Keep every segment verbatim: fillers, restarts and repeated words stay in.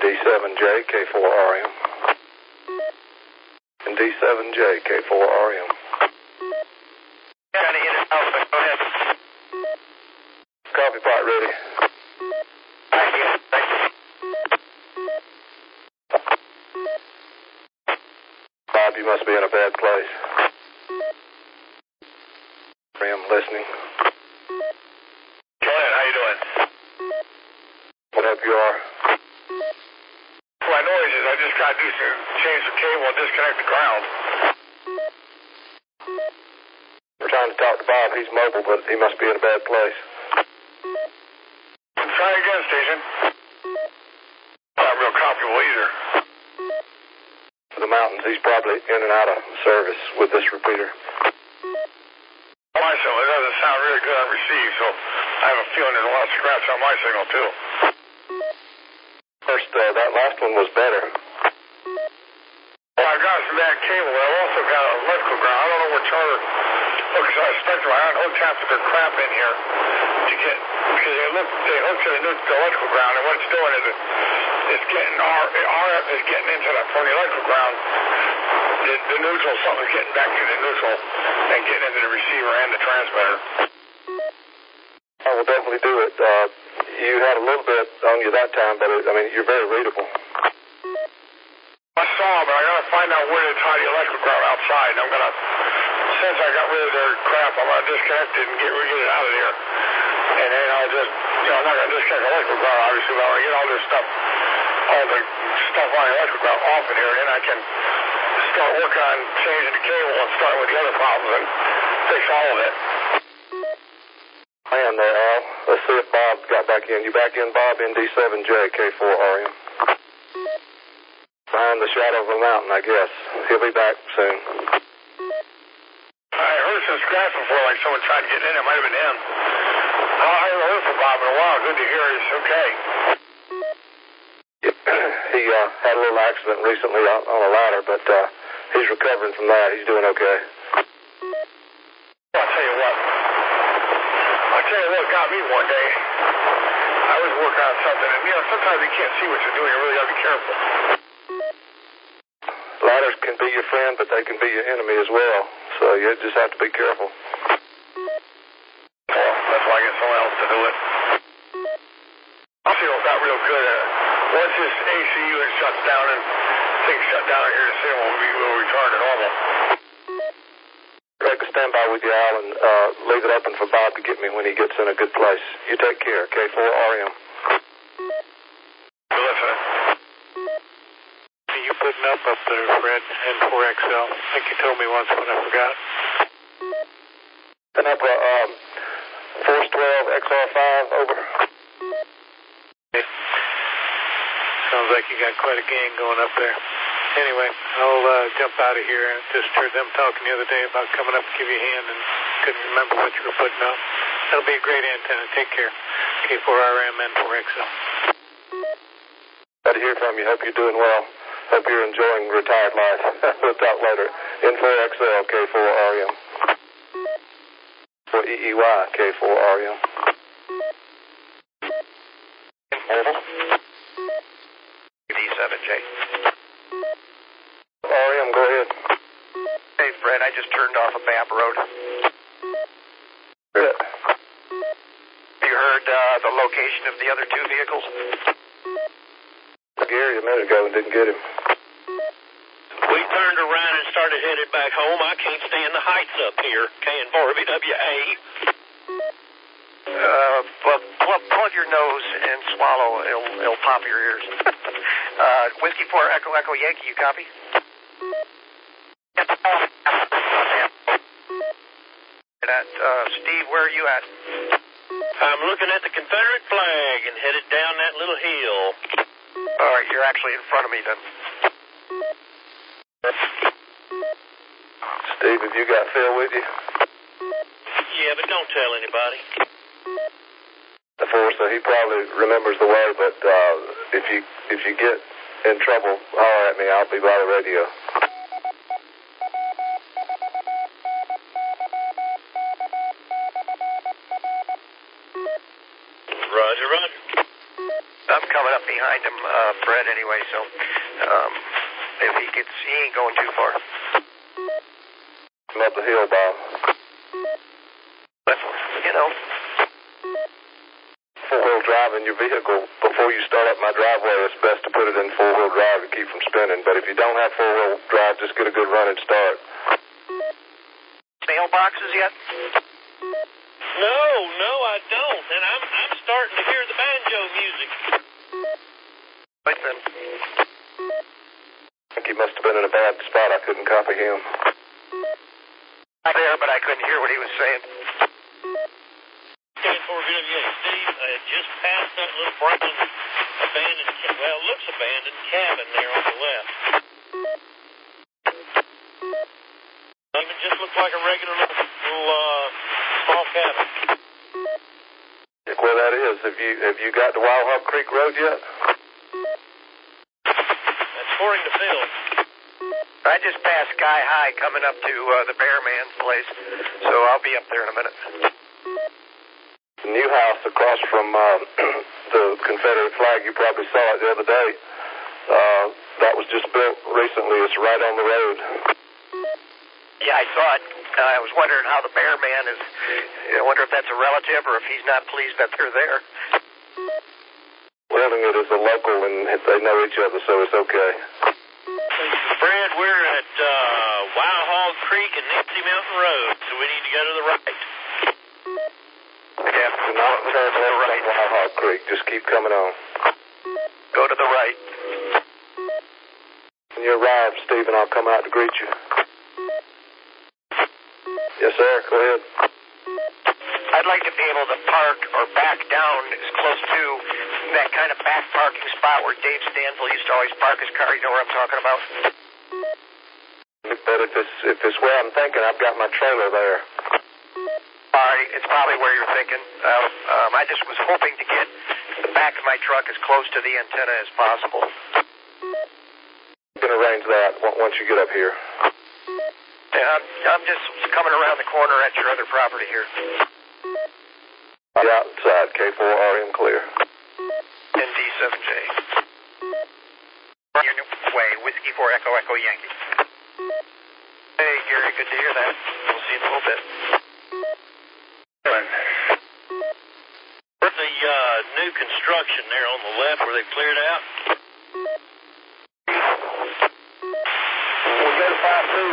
D seven J K four R M. And D seven J K four R M. Trying to hit it out, but go ahead. Copy, pot ready. Thank you. Thank you. Bob, you must be in a bad place. Ram, listening. Go ahead, how you doing? What up you are? My noise is I just got to do some, change the cable and disconnect the ground. We're trying to talk to Bob. He's mobile, but he must be in a bad place. Try again, station. Not real comfortable either. The mountains, he's probably in and out of service with this repeater. My signal, it doesn't sound really good on receive, so I have a feeling there's a lot of scratch on my signal too. First, uh, that last one was better. Well, I've got some bad cable, but I've also got an electrical ground. I don't know what charter hooks on Spectrum. I don't hook half of their crap in here to get, because they look, they hook to the, new, the electrical ground, and what it's doing is it, it's getting, R, R F is getting into that from the electrical ground. The, the neutral, something's getting back to the neutral and getting into the receiver and the transmitter. I will definitely do it. Uh, you had a little bit on you that time, but it, I mean, you're very readable. I saw them, but I got to find out where to tie the electrical ground outside. And I'm going to, since I got rid of their crap, I'm going to disconnect it and get, get it out of there. And then I'll just, you know, I'm not going to disconnect the electrical ground, obviously, but I'm going to get all this stuff, all the stuff on the electrical ground off in here, and then I can start working on changing the cable and starting with the other problems and fix all of it. Man, there, Al. Let's see if Bob got back in. You back in, Bob? N D seven J K four R M. Behind the shadow of a mountain, I guess. He'll be back soon. I heard some scratch before, like someone tried to get in. It might have been him. I haven't heard from Bob in a while. Good to hear he's okay. He uh, had a little accident recently on, on a ladder, but uh, he's recovering from that. He's doing okay. I'll tell you what. I'll tell you what got me one day. I was working on something, and, you know, sometimes you can't see what you're doing. You really got to be careful. Ladders can be your friend, but they can be your enemy as well. So you just have to be careful. Well, that's why I get someone else to do it. I feel got real good at it. Once this A C unit shuts down and things shut down here, the signal will, be, will return to normal. Greg, stand by with you, Al, and uh, leave it open for Bob to get me when he gets in a good place. You take care, K four R M. You're listening. Are you putting up up there, Fred, N four X L? I think you told me once when I forgot. Putting up a um, Force twelve X R five, over. Sounds like you got quite a gang going up there. Anyway, I'll uh, jump out of here. I just heard them talking the other day about coming up to give you a hand and couldn't remember what you were putting up. That'll be a great antenna. Take care. K four R M, N four X L. Glad to hear from you. Hope you're doing well. Hope you're enjoying retired life. We'll talk later. N four X L, K four R M. For E E Y, K four R M. Mobile. D seven J. R M, go ahead. Hey, Fred, I just turned off a Bamp Road. Good. You heard uh, the location of the other two vehicles? Gary a minute ago and didn't get him. We turned around and started headed back home. I can't stand the heights up here. K and four V W A. Uh, well, plug, plug your nose and swallow. It'll, it'll pop your ears. uh, Whiskey four Echo Echo Yankee, you copy? At, uh, Steve, where are you at? I'm looking at the Confederate flag and headed down that little hill. All right, you're actually in front of me then. Steve, have you got Phil with you? Yeah, but don't tell anybody. The force, so he probably remembers the way, but uh, if you if you get in trouble, holler at me. I'll be by the radio. Roger, roger. I'm coming. coming up behind him, uh, Fred, anyway, so um, if he gets, he ain't going too far. I'm up the hill, Bob. But, you know. Four-wheel drive in your vehicle, before you start up my driveway, it's best to put it in four-wheel drive to keep from spinning. But if you don't have four-wheel drive, just get a good running start. Mailboxes yet? No, no, I don't. And I'm I'm starting to hear the banjo music. Right then. I think he must have been in a bad spot. I couldn't copy him. I'm there, but I couldn't hear what he was saying. ten four V W A, Steve, I had just passed that little brown abandoned, well, it looks abandoned cabin there on the left. It just looks like a regular little, little uh, small cabin. Look where that is. Have you have you got to Wild Hog Creek Road yet? That's according to Phil. I just passed Sky High coming up to uh, the Bear Man's place, so I'll be up there in a minute. The new house across from uh, the Confederate flag, you probably saw it the other day. Uh, that was just built recently. It's right on the road. Yeah, I saw it. Uh, I was wondering how the Bear Man is. I wonder if that's a relative or if he's not pleased that they're there. Building it as a local, and they know each other, so it's okay. Fred, we're at uh, Wild Hog Creek and Nancy Mountain Road, so we need to go to the right. Yeah, Do not turn to the right. Wild Hog Creek. Just keep coming on. go to the right. When you arrive, Stephen, I'll come out to greet you. Yes, sir. Go ahead. I'd like to be able to park or back down as close to that kind of back parking spot where Dave Stanville used to always park his car. You know what I'm talking about? But if it's, if it's where I'm thinking, I've got my trailer there. All right, it's probably where you're thinking. Uh, um, I just was hoping to get the back of my truck as close to the antenna as possible. You can arrange that once you get up here. Yeah, I'm, I'm just coming around the corner at your other property here. The outside, K four R M clear. N D seven J. Your new way, Whiskey four Echo Echo Yankee. Hey, Gary, good to hear that. We'll see you in a little bit. Where's the uh, new construction there on the left where they cleared out? We go to five two.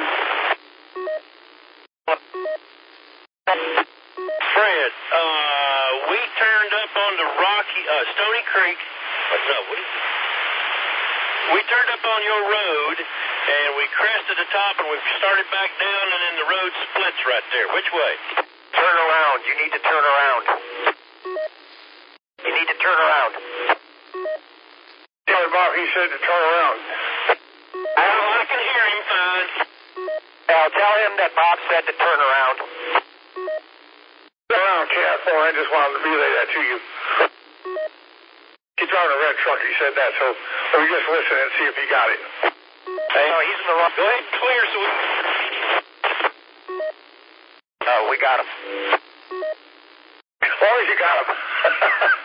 Fred, uh, we turned up onto Rocky, uh, Stony Creek. Uh, no, we, we turned up on your road, and we crested the top, and we started back down, and then the road splits right there. Which way? Turn around. You need to turn around. You need to turn around. Sorry, Bob, he said to turn around. Oh, I can hear him fine. Now, tell him that Bob said to turn around. Turn around, Cat four. I just wanted to relay that to you. He's driving a red truck. He said that, so we just listen and see if he got it. Hey, no, he's in the wrong. Go ahead and clear so we... Oh, we got him. As long as you got him.